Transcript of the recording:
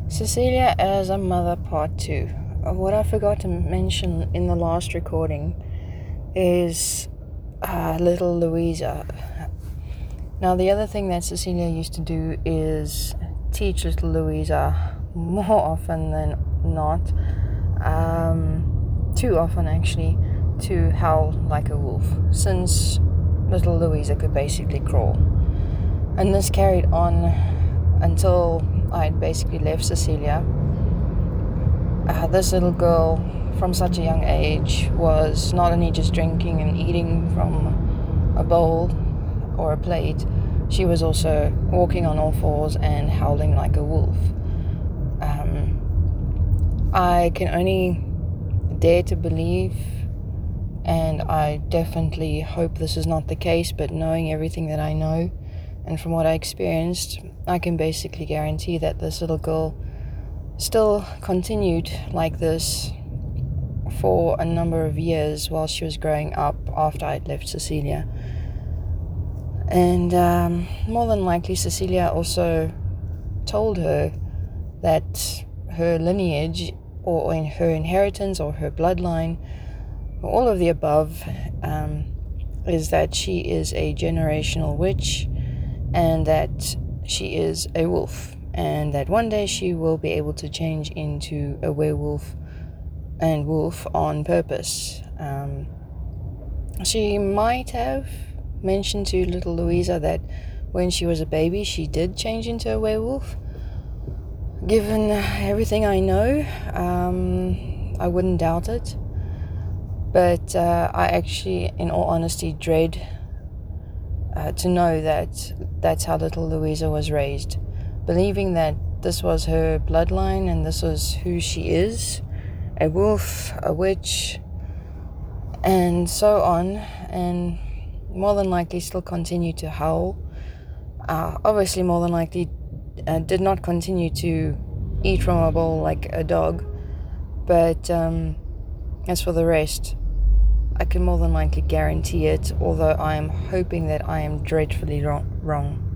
Cecilia as a mother, part 2. What I forgot to mention in the last recording is little Louisa. Now, the other thing that Cecilia used to do is teach little Louisa more often than not, too often actually, to howl like a wolf, since little Louisa could basically crawl. And this carried on until I'd basically left Cecilia. This little girl from such a young age was not only just drinking and eating from a bowl or a plate, she was also walking on all fours and howling like a wolf. I can only dare to believe, and I definitely hope this is not the case, but knowing everything that I know and from what I experienced, I can basically guarantee that this little girl still continued like this for a number of years while she was growing up after I'd left Cecilia. And more than likely, Cecilia also told her that her lineage or in her inheritance or her bloodline, all of the above, is that she is a generational witch and that she is a wolf, and that one day she will be able to change into a werewolf and wolf on purpose. She might have mentioned to little Louisa that when she was a baby she did change into a werewolf. Given everything I know, I wouldn't doubt it. But I actually, in all honesty, dread to know that that's how little Louisa was raised, believing that this was her bloodline and this was who she is, a wolf, a witch, and so on, and more than likely still continue to howl. Obviously, more than likely did not continue to eat from a bowl like a dog, but as for the rest, I can more than likely guarantee it, although I am hoping that I am dreadfully wrong.